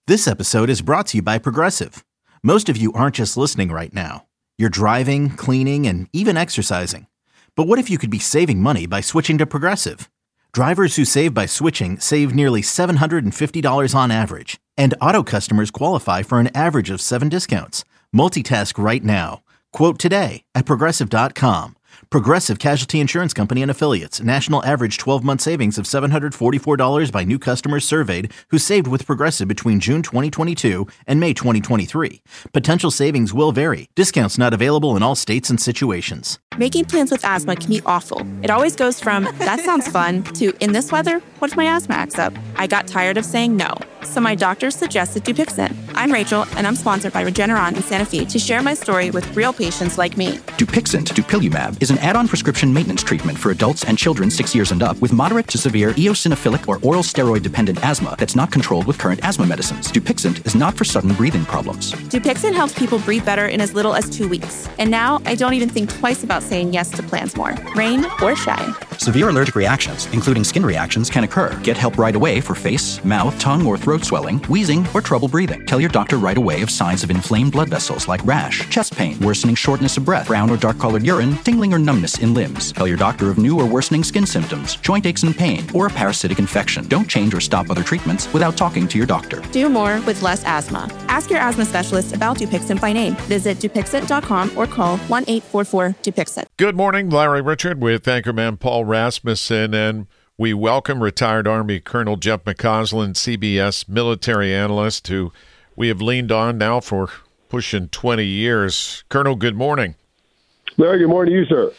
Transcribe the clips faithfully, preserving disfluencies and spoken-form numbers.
This episode is brought to you by Progressive. Most of you aren't just listening right now. You're driving, cleaning, and even exercising. But what if you could be saving money by switching to Progressive? Drivers who save by switching save nearly seven hundred fifty dollars on average. And auto customers qualify for an average of seven discounts. Multitask right now. Quote today at Progressive dot com. Progressive Casualty Insurance Company and Affiliates. National average twelve-month savings of seven hundred forty-four dollars by new customers surveyed who saved with Progressive between June twenty twenty-two and May twenty twenty-three. Potential savings will vary. Discounts not available in all states and situations. Making plans with asthma can be awful. It always goes from, that sounds fun, to, in this weather, what if my asthma acts up? I got tired of saying no, so my doctor suggested Dupixent. I'm Rachel, and I'm sponsored by Regeneron in Santa Fe to share my story with real patients like me. Dupixent, dupilumab, is an add-on prescription maintenance treatment for adults and children six years and up with moderate to severe eosinophilic or oral steroid-dependent asthma that's not controlled with current asthma medicines. Dupixent is not for sudden breathing problems. Dupixent helps people breathe better in as little as two weeks. And now, I don't even think twice about saying yes to plans more, rain or shine. Severe allergic reactions, including skin reactions, can occur. Get help right away for face, mouth, tongue, or throat swelling, wheezing, or trouble breathing. Tell your doctor right away of signs of inflamed blood vessels like rash, chest pain, worsening shortness of breath, brown or dark-colored urine, tingling or numbness in limbs. Tell your doctor of new or worsening skin symptoms, joint aches and pain, or a parasitic infection. Don't change or stop other treatments without talking to your doctor. Do more with less asthma. Ask your asthma specialist about Dupixent by name. Visit Dupixent dot com or call one eight four four Dupixent. Good morning, Larry Richard with Anchorman Paul Rasmussen, and we welcome retired Army Colonel Jeff McCausland, C B S military analyst, who we have leaned on now for pushing twenty years. Colonel, good morning. Larry, good morning to you, sir.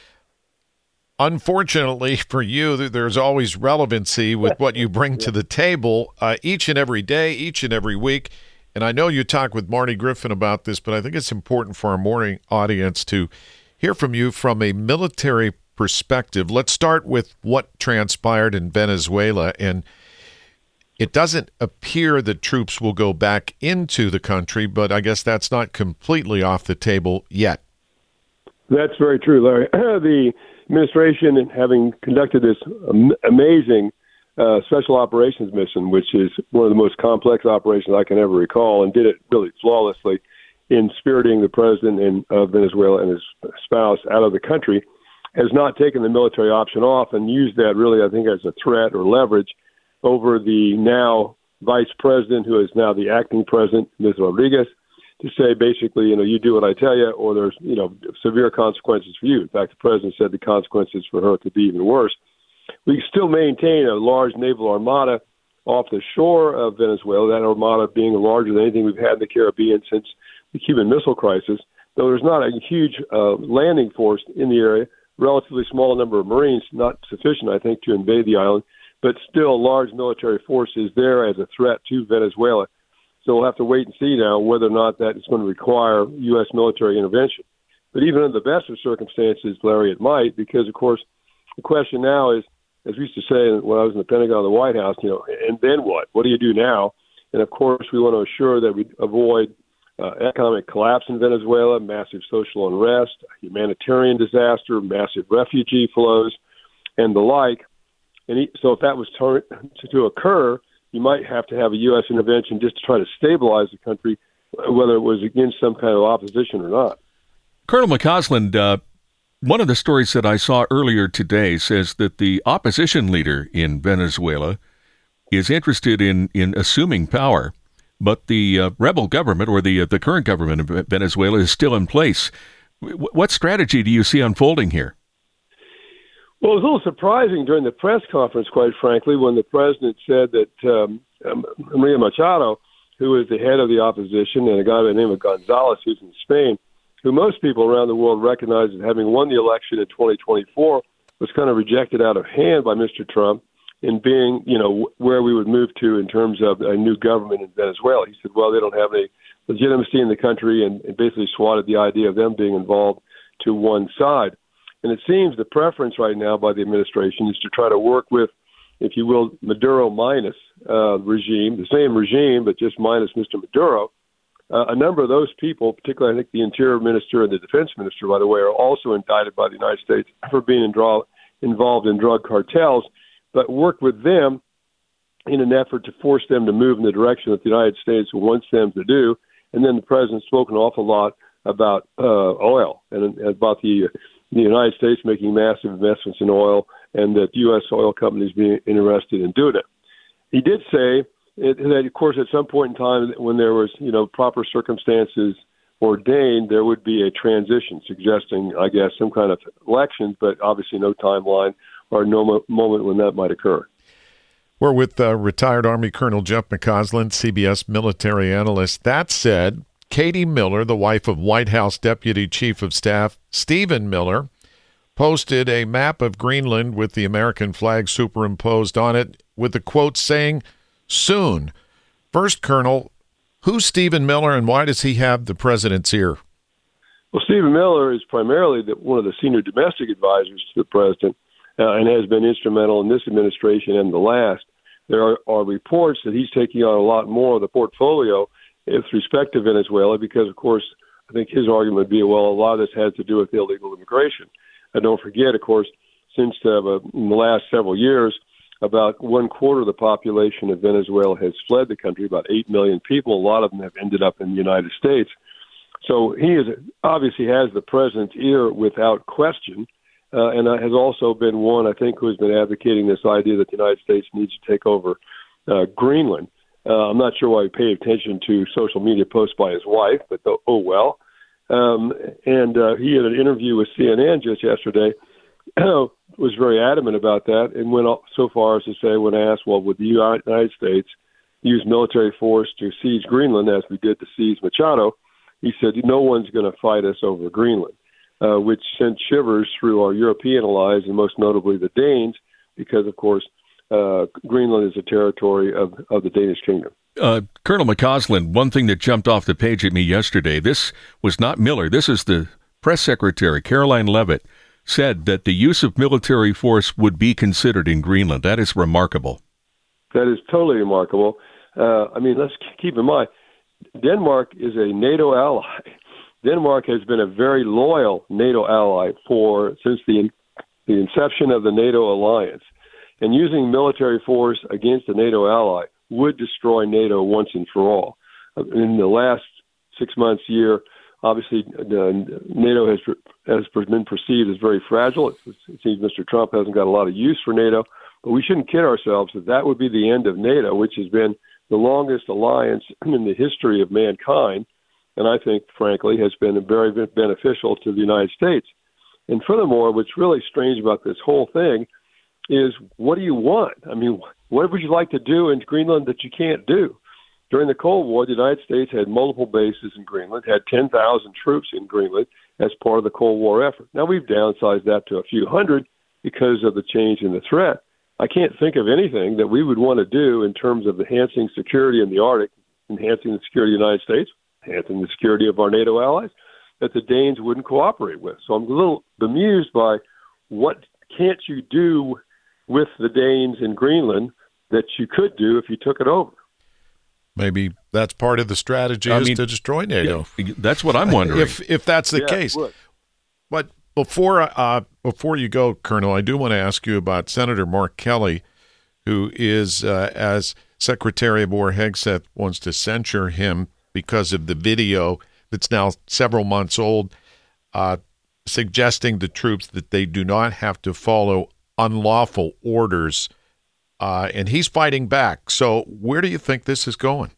Unfortunately for you, there's always relevancy with what you bring to the table uh, each and every day, each and every week. And I know you talked with Marty Griffin about this, but I think it's important for our morning audience to hear from you from a military perspective. Let's start with what transpired in Venezuela. And it doesn't appear that troops will go back into the country, but I guess that's not completely off the table yet. That's very true, Larry. The administration, having conducted this am- amazing uh, special operations mission, which is one of the most complex operations I can ever recall, and did it really flawlessly in spiriting the president in, of Venezuela and his spouse out of the country, has not taken the military option off and used that really, I think, as a threat or leverage over the now vice president, who is now the acting president, Miz Rodriguez, to say basically, you know, you do what I tell you, or there's, you know, severe consequences for you. In fact, the president said the consequences for her could be even worse. We still maintain a large naval armada off the shore of Venezuela, that armada being larger than anything we've had in the Caribbean since the Cuban Missile Crisis, though there's not a huge uh, landing force in the area, relatively small number of Marines, not sufficient, I think, to invade the island, but still large military forces there as a threat to Venezuela. So we'll have to wait and see now whether or not that is going to require U S military intervention. But even in the best of circumstances, Larry, it might, because, of course, the question now is, as we used to say when I was in the Pentagon, the White House, you know, and then what? What do you do now? And, of course, we want to assure that we avoid uh, economic collapse in Venezuela, massive social unrest, humanitarian disaster, massive refugee flows, and the like. And he, so if that was to, to occur, you might have to have a U S intervention just to try to stabilize the country, whether it was against some kind of opposition or not. Colonel McCausland, uh, one of the stories that I saw earlier today says that the opposition leader in Venezuela is interested in, in assuming power, but the uh, rebel government, or the uh, the current government of Venezuela, is still in place. W- what strategy do you see unfolding here? Well, it was a little surprising during the press conference, quite frankly, when the president said that um, Maria Machado, who is the head of the opposition, and a guy by the name of Gonzalez, who's in Spain, who most people around the world recognize as having won the election in twenty twenty-four, was kind of rejected out of hand by Mister Trump in being, you know, where we would move to in terms of a new government in Venezuela. He said, well, they don't have any legitimacy in the country, and, and basically swatted the idea of them being involved to one side. And it seems the preference right now by the administration is to try to work with, if you will, Maduro minus uh, regime, the same regime, but just minus Mister Maduro. Uh, a number of those people, particularly I think the Interior Minister and the Defense Minister, by the way, are also indicted by the United States for being in draw, involved in drug cartels, but work with them in an effort to force them to move in the direction that the United States wants them to do. And then the president's spoken an awful lot about uh, oil and, and about the, the United States making massive investments in oil and that U S oil companies being interested in doing it. He did say it, that, of course, at some point in time when there was, you know, proper circumstances ordained, there would be a transition, suggesting, I guess, some kind of elections, but obviously no timeline or no mo- moment when that might occur. We're with uh, retired Army Colonel Jeff McCausland, C B S military analyst. That said, Katie Miller, the wife of White House Deputy Chief of Staff Stephen Miller, posted a map of Greenland with the American flag superimposed on it with a quote saying, "Soon." First, Colonel, who's Stephen Miller and why does he have the president's ear? Well, Stephen Miller is primarily the, one of the senior domestic advisors to the president uh, and has been instrumental in this administration and the last. There are, are reports that he's taking on a lot more of the portfolio with respect to Venezuela because, of course, I think his argument would be, well, a lot of this has to do with illegal immigration. And don't forget, of course, since uh, in the last several years, about one quarter of the population of Venezuela has fled the country, about eight million people. A lot of them have ended up in the United States. So he is obviously has the president's ear without question, uh, and has also been one, I think, who has been advocating this idea that the United States needs to take over uh, Greenland. Uh, I'm not sure why he paid attention to social media posts by his wife, but the, oh well. Um, and uh, he had an interview with C N N just yesterday, was very adamant about that, and went so far as to say, when asked, well, would the United States use military force to seize Greenland, as we did to seize Machado, he said, no one's going to fight us over Greenland, uh, which sent shivers through our European allies, and most notably the Danes, because, of course, uh, Greenland is a territory of, of the Danish kingdom. Uh, Colonel McCausland, one thing that jumped off the page at me yesterday, this was not Miller. This is the press secretary, Caroline Leavitt, said that the use of military force would be considered in Greenland. That is remarkable. That is totally remarkable. Uh, I mean, let's keep in mind, Denmark is a NATO ally. Denmark has been a very loyal NATO ally for since the the inception of the NATO alliance. And using military force against a NATO ally would destroy NATO once and for all. In the last six months, year, obviously, uh, NATO has has been perceived as very fragile. It, it seems Mister Trump hasn't got a lot of use for NATO, but we shouldn't kid ourselves that that would be the end of NATO, which has been the longest alliance in the history of mankind, and I think, frankly, has been very beneficial to the United States. And furthermore, what's really strange about this whole thing is, what do you want? I mean, what would you like to do in Greenland that you can't do? During the Cold War, the United States had multiple bases in Greenland, had ten thousand troops in Greenland as part of the Cold War effort. Now we've downsized that to a few hundred because of the change in the threat. I can't think of anything that we would want to do in terms of enhancing security in the Arctic, enhancing the security of the United States, enhancing the security of our NATO allies, that the Danes wouldn't cooperate with. So I'm a little bemused by what can't you do with the Danes in Greenland that you could do if you took it over. Maybe that's part of the strategy I is mean, to destroy NATO. Yeah, that's what I'm wondering. If if that's the yeah, case. But before uh, before you go, Colonel, I do want to ask you about Senator Mark Kelly, who is, uh, as Secretary of War Hegseth wants to censure him because of the video that's now several months old, uh, suggesting to troops that they do not have to follow unlawful orders. Uh, and he's fighting back. So where do you think this is going?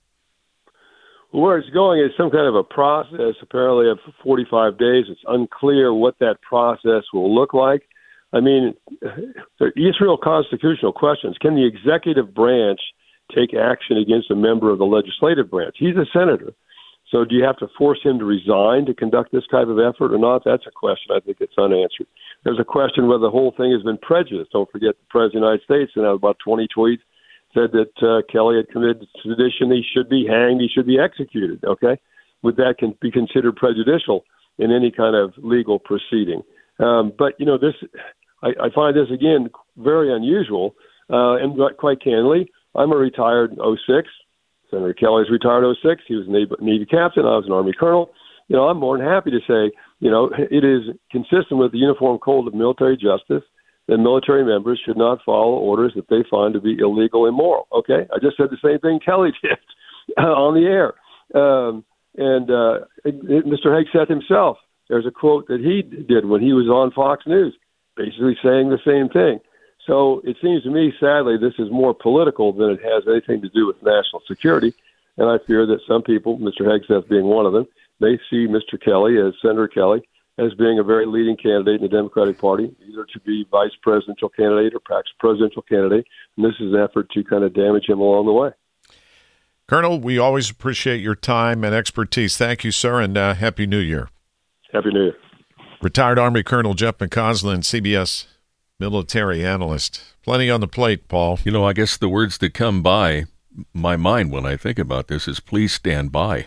Where it's going is some kind of a process, apparently of forty-five days. It's unclear what that process will look like. I mean, these real constitutional questions. Can the executive branch take action against a member of the legislative branch? He's a senator. So do you have to force him to resign to conduct this type of effort or not? That's a question I think it's unanswered. There's a question whether the whole thing has been prejudiced. Don't forget the President of the United States, and about twenty tweets, said that uh, Kelly had committed sedition. He should be hanged. He should be executed. Okay, would that can be considered prejudicial in any kind of legal proceeding? Um, but you know, this I, I find this again very unusual. Uh, and quite candidly, I'm a retired oh six. Senator Kelly's retired oh six. He was a Navy, Navy captain. I was an Army colonel. You know, I'm more than happy to say, you know, it is consistent with the Uniform Code of Military Justice that military members should not follow orders that they find to be illegal and immoral. Okay, I just said the same thing Kelly did on the air. Um, and uh, Mister Hegseth himself, there's a quote that he did when he was on Fox News, basically saying the same thing. So it seems to me, sadly, this is more political than it has anything to do with national security. And I fear that some people, Mister Hegseth being one of them, may see Mister Kelly, as Senator Kelly, as being a very leading candidate in the Democratic Party, either to be vice presidential candidate or perhaps presidential candidate. And this is an effort to kind of damage him along the way. Colonel, we always appreciate your time and expertise. Thank you, sir, and uh, Happy New Year. Happy New Year. Retired Army Colonel Jeff McCausland, C B S military analyst. Plenty on the plate, Paul. You know, I guess the words that come by my mind when I think about this is please stand by.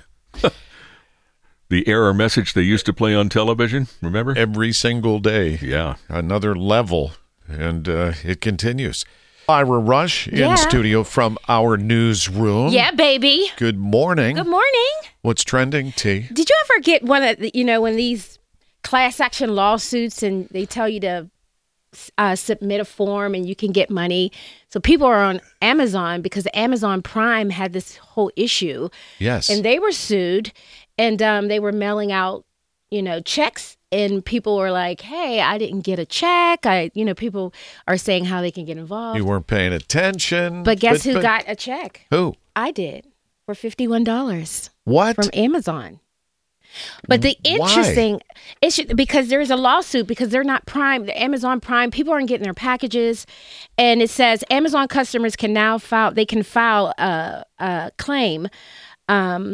The error message they used to play on television, remember? Every single day. Yeah. Another level, and uh, it continues. Ira Rush in Yeah. studio from our newsroom. Yeah, baby. Good morning. Good morning. What's trending, T? Did you ever get one of the, you know, when these class action lawsuits and they tell you to uh, submit a form and you can get money? So people are on Amazon because Amazon Prime had this whole issue. Yes. And they were sued and um, they were mailing out, you know, checks. And people were like, hey, I didn't get a check. I, you know, people are saying how they can get involved. You weren't paying attention. But guess but, who but, got a check? Who? I did for fifty-one dollars. What? From Amazon. But the interesting issue, because there's a lawsuit because they're not Prime, the Amazon Prime, people aren't getting their packages. And it says Amazon customers can now file, they can file a, a claim. Um,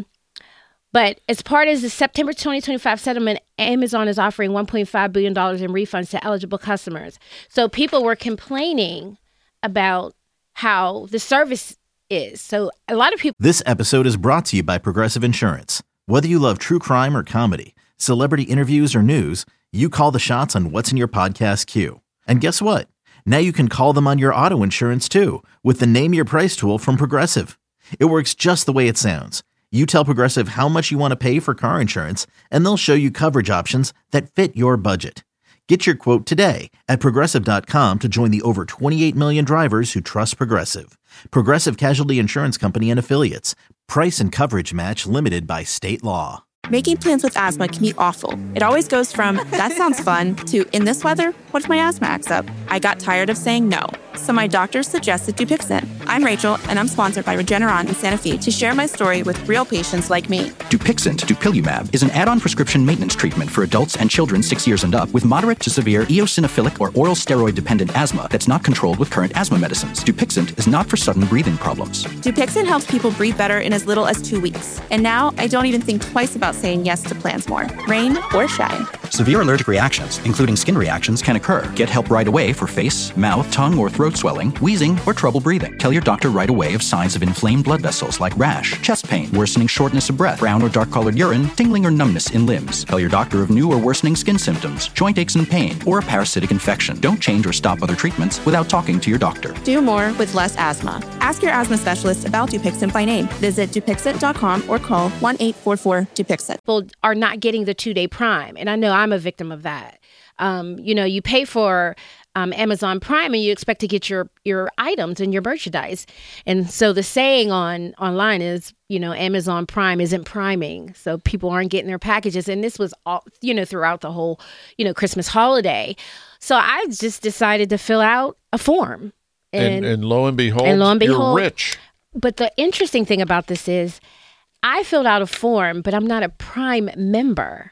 but as part of the September twenty twenty-five settlement, Amazon is offering one point five billion dollars in refunds to eligible customers. So people were complaining about how the service is. So a lot of people. This episode is brought to you by Progressive Insurance. Whether you love true crime or comedy, celebrity interviews or news, you call the shots on what's in your podcast queue. And guess what? Now you can call them on your auto insurance too with the Name Your Price tool from Progressive. It works just the way it sounds. You tell Progressive how much you want to pay for car insurance, and they'll show you coverage options that fit your budget. Get your quote today at Progressive dot com to join the over twenty-eight million drivers who trust Progressive. Progressive Casualty Insurance Company and Affiliates. Price and coverage match limited by state law. Making plans with asthma can be awful. It always goes from, that sounds fun, to, in this weather, what if my asthma acts up? I got tired of saying no. So my doctor suggested Dupixent. I'm Rachel, and I'm sponsored by Regeneron in Santa Fe to share my story with real patients like me. Dupixent, dupilumab, is an add-on prescription maintenance treatment for adults and children six years and up with moderate to severe eosinophilic or oral steroid-dependent asthma that's not controlled with current asthma medicines. Dupixent is not for sudden breathing problems. Dupixent helps people breathe better in as little as two weeks. And now I don't even think twice about saying yes to plans more, rain or shine. Severe allergic reactions, including skin reactions, can occur. Get help right away for face, mouth, tongue, or throat swelling, wheezing, or trouble breathing. Tell your doctor right away of signs of inflamed blood vessels like rash, chest pain, worsening shortness of breath, brown or dark-colored urine, tingling or numbness in limbs. Tell your doctor of new or worsening skin symptoms, joint aches and pain, or a parasitic infection. Don't change or stop other treatments without talking to your doctor. Do more with less asthma. Ask your asthma specialist about Dupixent by name. Visit Dupixent dot com or call one eight four four Dupixent. People are not getting the two-day Prime, and I know I'm a victim of that. Um, you know, you pay for um, Amazon Prime, and you expect to get your your items and your merchandise. And so the saying on online is, you know, Amazon Prime isn't priming, so people aren't getting their packages. And this was all, you know, throughout the whole, you know, Christmas holiday. So I just decided to fill out a form, and, and, and lo and behold, and lo and behold, you're rich. But the interesting thing about this is, I filled out a form, but I'm not a Prime member.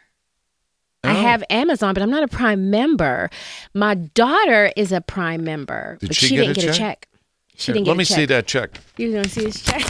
I have Amazon, but I'm not a Prime member. My daughter is a Prime member, Did but she she, get didn't a get check? a check. She Here, didn't let get me a check. see that check. You want to see this check?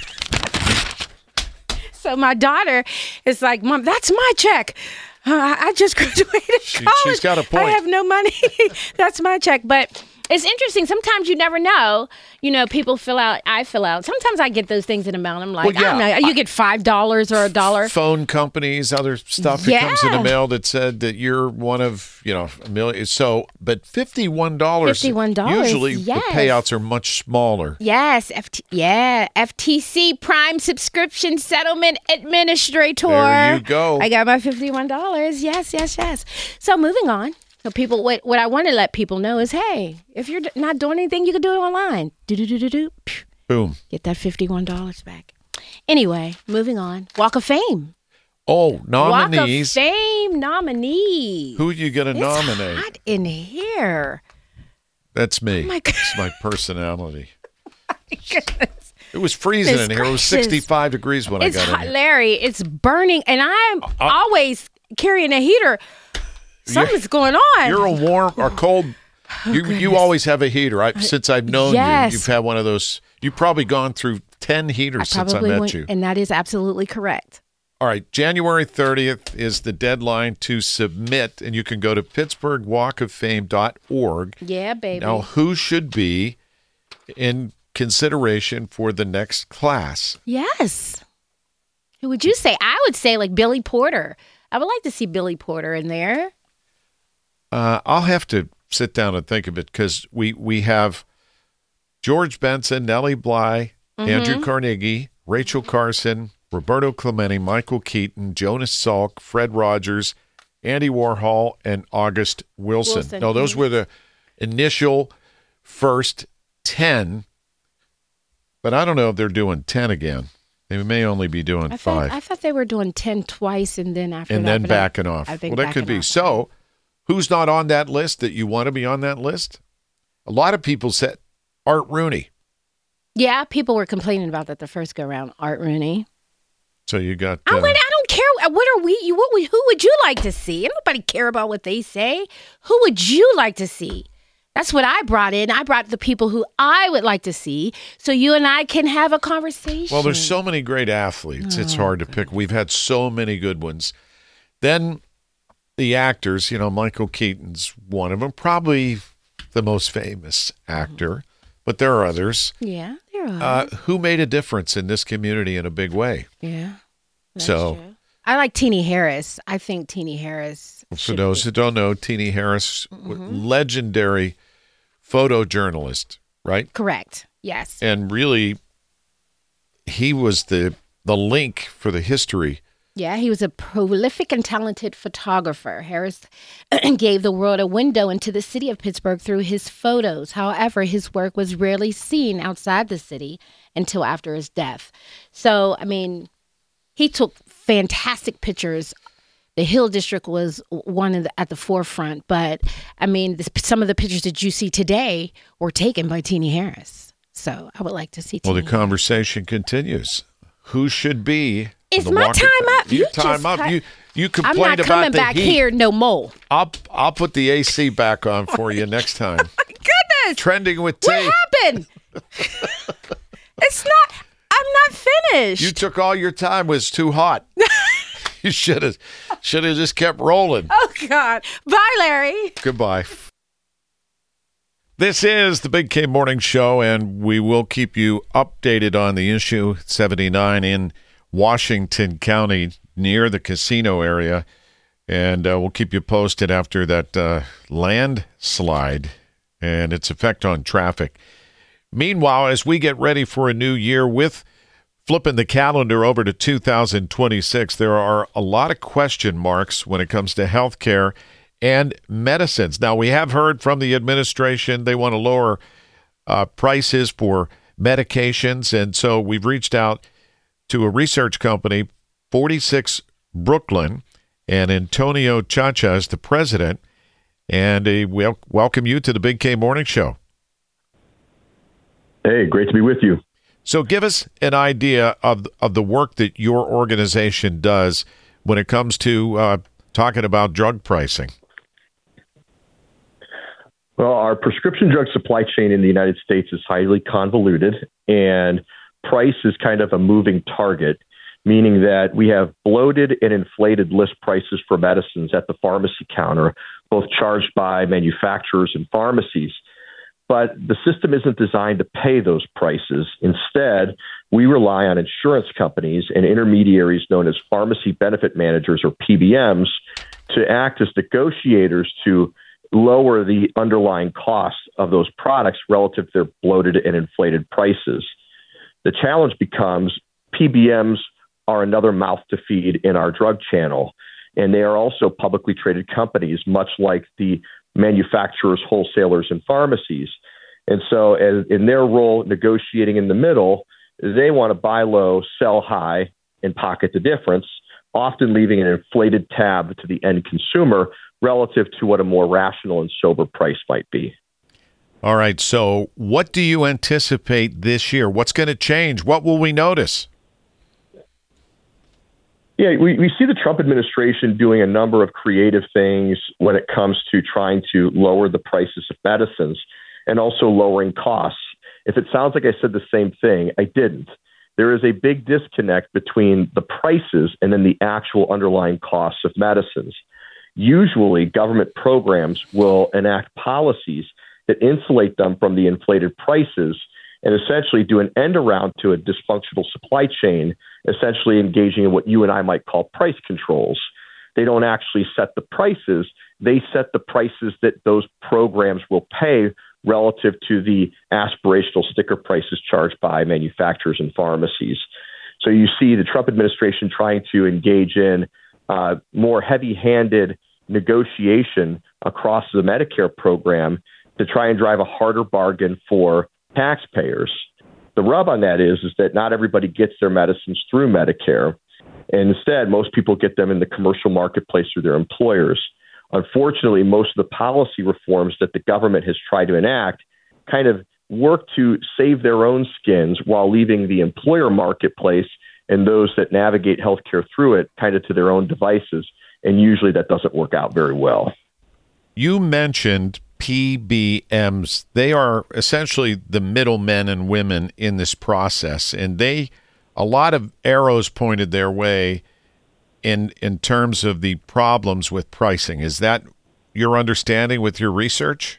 So my daughter is like, Mom, that's my check. Uh, I I just graduated She- college. she's got a point. I have no money. That's my check. But it's interesting. Sometimes you never know. You know, people fill out, I fill out. Sometimes I get those things in the mail. And I'm like, Well, yeah, I don't know. You get five dollars or a dollar. Phone companies, other stuff that comes in the Yeah. mail that said that you're one of, you know, a million. So, but fifty-one dollars. fifty-one dollars, Usually yes. the payouts are much smaller. Yes, F T, yeah, F T C Prime Subscription Settlement Administrator. There you go. I got my fifty-one dollars. Yes, yes, yes. So moving on. So people, what what I want to let people know is, hey, if you're not doing anything, you can do it online. Do do do do do. Boom. Get that fifty-one dollars back. Anyway, moving on. Walk of Fame. Oh, nominees. Walk of Fame nominees. Who are you going to it's nominate? Hot in here. That's me. Oh my It's my personality. Oh my goodness. It was freezing It's in here. It was gracious. sixty-five degrees when It's I got hot, in here. Larry. It's burning, and I'm Uh, always carrying a heater. Something's going on. You're a warm or cold. Oh, you you always have a heater. I, since I've known Yes. you, you've had one of those. You've probably gone through ten heaters I since I probably met went, you. and that is absolutely correct. All right, January thirtieth is the deadline to submit, and you can go to pittsburgh walk of fame dot org. Yeah, baby. Now, who should be in consideration for the next class? Yes. Who would you say? I would say like Billy Porter. I would like to see Billy Porter in there. Uh, I'll have to sit down and think of it because we, we have George Benson, Nellie Bly, Mm-hmm. Andrew Carnegie, Rachel Carson, Roberto Clemente, Michael Keaton, Jonas Salk, Fred Rogers, Andy Warhol, and August Wilson. Wilson. No, those were the initial first ten, but I don't know if they're doing ten again. They may only be doing I five. thought, I thought they were doing ten twice and then after and that. then but I- backing off. I think Well, that could backing be. off. So, who's not on that list that you want to be on that list? A lot of people said Art Rooney. Yeah, people were complaining about that the first go round. Art Rooney. So you got. I, Uh, would, I don't care. What are we? You, what would, who would you like to see? Nobody care about what they say. Who would you like to see? That's what I brought in. I brought the people who I would like to see, so you and I can have a conversation. well, there's so many great athletes. It's hard to pick. We've had so many good ones. Then the actors, you know, Michael Keaton's one of them, probably the most famous actor, but there are others. Yeah, there are. Uh, who made a difference in this community in a big way? yeah. That's so, true. I like Teenie Harris. I think Teenie Harris. for should those be- who don't know, Teenie Harris, Mm-hmm. legendary photojournalist, right? Correct. Yes. And really, he was the the link for the history. Yeah, he was a prolific and talented photographer. Harris gave the world a window into the city of Pittsburgh through his photos. However, his work was rarely seen outside the city until after his death. So, I mean, he took fantastic pictures. The Hill District was one of the, at the forefront, but I mean, this, some of the pictures that you see today were taken by Teenie Harris. So I would like to see. Well, the Teenie conversation continues. Who should be? Is on the my Walk of time Fame? up? You You time just up. cut- You you I'm complained not about coming the back heat. here no more. I'll I'll put the A C back on for you next time. Goodness. Trending with T. What happened? It's not. I'm not finished. You took all your time. It was too hot. You should have should have just kept rolling. oh God. Bye, Larry. Goodbye. This is the Big K Morning Show, and we will keep you updated on the issue seventy-nine in Washington County near the casino area, and uh, we'll keep you posted after that uh, landslide and its effect on traffic. Meanwhile, as we get ready for a new year with flipping the calendar over to two thousand twenty-six, there are a lot of question marks when it comes to health care and medicines. Now, we have heard from the administration they want to lower uh, prices for medications, and so we've reached out to a research company, forty-six Brooklyn, and Antonio Chacha is the president, and we wel- welcome you to the Big K Morning Show. Hey, great to be with you. So give us an idea of of the work that your organization does when it comes to uh, talking about drug pricing. Well, our prescription drug supply chain in the United States is highly convoluted, and price is kind of a moving target, meaning that we have bloated and inflated list prices for medicines at the pharmacy counter, both charged by manufacturers and pharmacies. But the system isn't designed to pay those prices. Instead, we rely on insurance companies and intermediaries known as pharmacy benefit managers, or P B Ms, to act as negotiators to lower the underlying costs of those products relative to their bloated and inflated prices. The challenge becomes P B Ms are another mouth to feed in our drug channel, and they are also publicly traded companies, much like the manufacturers, wholesalers, and pharmacies. And so as in their role negotiating in the middle, they want to buy low, sell high, and pocket the difference, often leaving an inflated tab to the end consumer relative to what a more rational and sober price might be. All right, so what do you anticipate this year? What's going to change? What will we notice? Yeah, we, we see the Trump administration doing a number of creative things when it comes to trying to lower the prices of medicines and also lowering costs. If it sounds like I said the same thing, I didn't. There is a big disconnect between the prices and then the actual underlying costs of medicines. Usually, government programs will enact policies that insulate them from the inflated prices and essentially do an end around to a dysfunctional supply chain, essentially engaging in what you and I might call price controls. They don't actually set the prices. They set the prices that those programs will pay relative to the aspirational sticker prices charged by manufacturers and pharmacies. So you see the Trump administration trying to engage in uh, more heavy-handed negotiation across the Medicare program to try and drive a harder bargain for taxpayers. The rub on that is, is that not everybody gets their medicines through Medicare. And instead, most people get them in the commercial marketplace through their employers. Unfortunately, most of the policy reforms that the government has tried to enact kind of work to save their own skins while leaving the employer marketplace and those that navigate healthcare through it kind of to their own devices. And usually that doesn't work out very well. You mentioned P B Ms. They are essentially the middlemen and women in this process, and they a lot of arrows pointed their way in in terms of the problems with pricing. Is that your understanding with your research?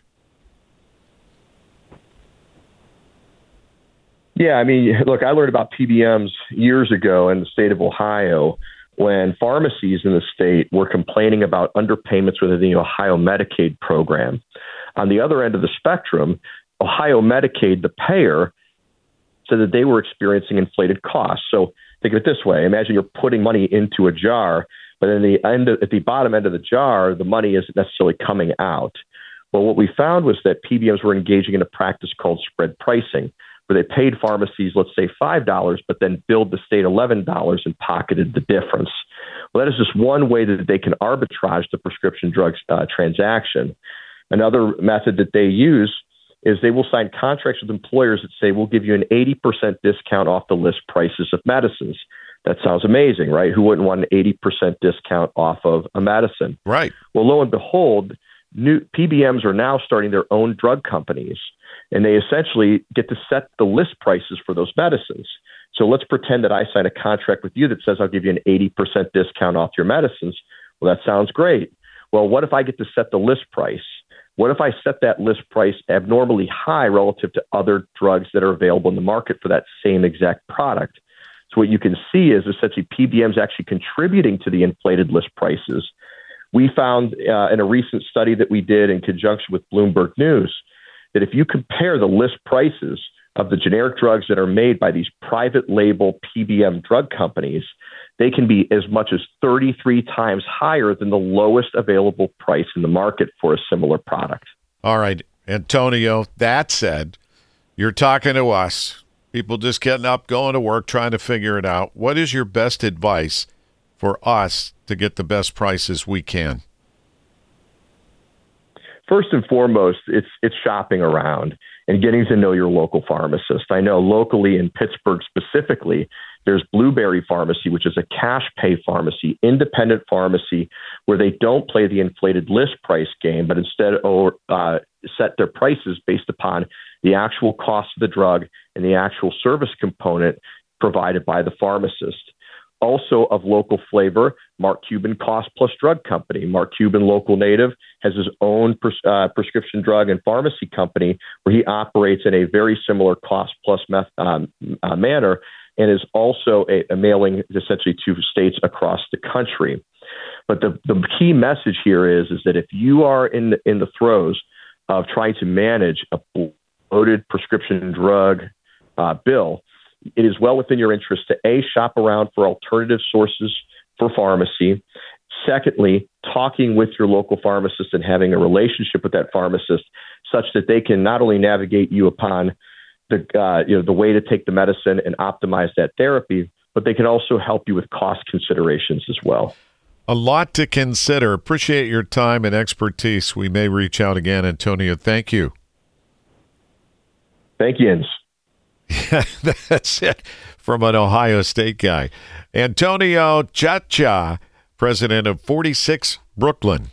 Yeah, I mean, look, I learned about P B Ms years ago in the state of Ohio when pharmacies in the state were complaining about underpayments within the Ohio Medicaid program. On the other end of the spectrum, Ohio Medicaid, the payer, said that they were experiencing inflated costs. So think of it this way. Imagine you're putting money into a jar, but in the end, at the bottom end of the jar, the money isn't necessarily coming out. Well, what we found was that P B Ms were engaging in a practice called spread pricing, where they paid pharmacies, let's say five dollars, but then billed the state eleven dollars and pocketed the difference. Well, that is just one way that they can arbitrage the prescription drugs uh, transaction. Another method that they use is they will sign contracts with employers that say, we'll give you an eighty percent discount off the list prices of medicines. That sounds amazing, right? Who wouldn't want an eighty percent discount off of a medicine? Right. Well, lo and behold, new P B Ms are now starting their own drug companies, and they essentially get to set the list prices for those medicines. So let's pretend that I sign a contract with you that says I'll give you an eighty percent discount off your medicines. Well, that sounds great. Well, what if I get to set the list price? What if I set that list price abnormally high relative to other drugs that are available in the market for that same exact product? So what you can see is essentially P B Ms actually contributing to the inflated list prices. We found uh, in a recent study that we did in conjunction with Bloomberg News that if you compare the list prices of the generic drugs that are made by these private label P B M drug companies, they can be as much as thirty-three times higher than the lowest available price in the market for a similar product. All right, Antonio, that said, you're talking to us, people just getting up, going to work, trying to figure it out. What is your best advice for us to get the best prices we can? First and foremost, it's it's shopping around and getting to know your local pharmacist. I know locally in Pittsburgh specifically, there's Blueberry Pharmacy, which is a cash pay pharmacy, independent pharmacy, where they don't play the inflated list price game, but instead or, uh, set their prices based upon the actual cost of the drug and the actual service component provided by the pharmacist. Also of local flavor, Mark Cuban Cost Plus Drug Company. Mark Cuban, local native, has his own pres- uh, prescription drug and pharmacy company where he operates in a very similar cost plus meth- um, uh, manner and is also a, a mailing essentially to states across the country. But the, the key message here is, is that if you are in the, in the throes of trying to manage a bloated prescription drug uh, bill, it is well within your interest to A, shop around for alternative sources for pharmacy, Secondly, talking with your local pharmacist and having a relationship with that pharmacist such that they can not only navigate you upon the uh, you know the way to take the medicine and optimize that therapy, but they can also help you with cost considerations as well. A lot to consider. Appreciate your time and expertise. We may reach out again, Antonio. Thank you. Thank you, Jens. Yeah, that's it from an Ohio State guy. Antonio Chacha, president of forty-six Brooklyn.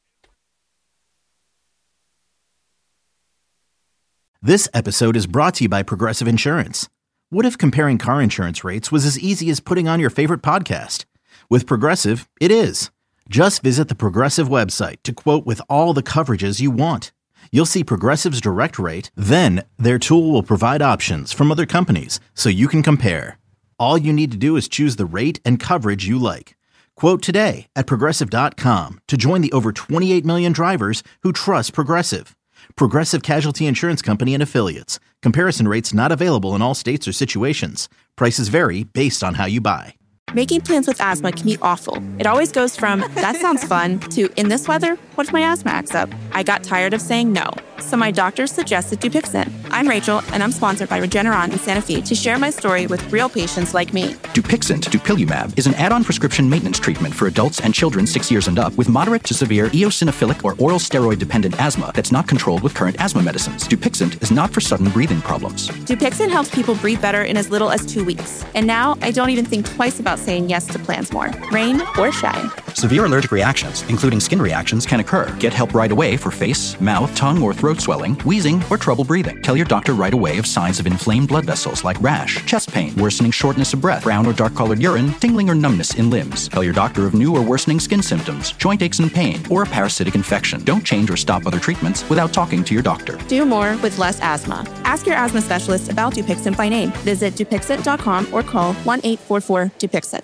This episode is brought to you by Progressive Insurance. What if comparing car insurance rates was as easy as putting on your favorite podcast? With Progressive, it is. Just visit the Progressive website to quote with all the coverages you want. You'll see Progressive's direct rate, then their tool will provide options from other companies so you can compare. All you need to do is choose the rate and coverage you like. Quote today at Progressive dot com to join the over twenty-eight million drivers who trust Progressive. Progressive Casualty Insurance Company and Affiliates. Comparison rates not available in all states or situations. Prices vary based on how you buy. Making plans with asthma can be awful. It always goes from, that sounds fun, to, in this weather, what if my asthma acts up? I got tired of saying no, so my doctor suggested Dupixent. I'm Rachel, and I'm sponsored by Regeneron in Santa Fe to share my story with real patients like me. Dupixent, dupilumab, is an add-on prescription maintenance treatment for adults and children six years and up with moderate to severe eosinophilic or oral steroid-dependent asthma that's not controlled with current asthma medicines. Dupixent is not for sudden breathing problems. Dupixent helps people breathe better in as little as two weeks. And now I don't even think twice about saying yes to plans more, rain or shine. Severe allergic reactions, including skin reactions, can occur. Get help right away for face, mouth, tongue, or throat swelling, wheezing, or trouble breathing. Tell your doctor right away of signs of inflamed blood vessels like rash, chest pain, worsening shortness of breath, brown or dark-colored urine, tingling or numbness in limbs. Tell your doctor of new or worsening skin symptoms, joint aches and pain, or a parasitic infection. Don't change or stop other treatments without talking to your doctor. Do more with less asthma. Ask your asthma specialist about Dupixent by name. Visit Dupixent dot com or call one eight four four Dupixent.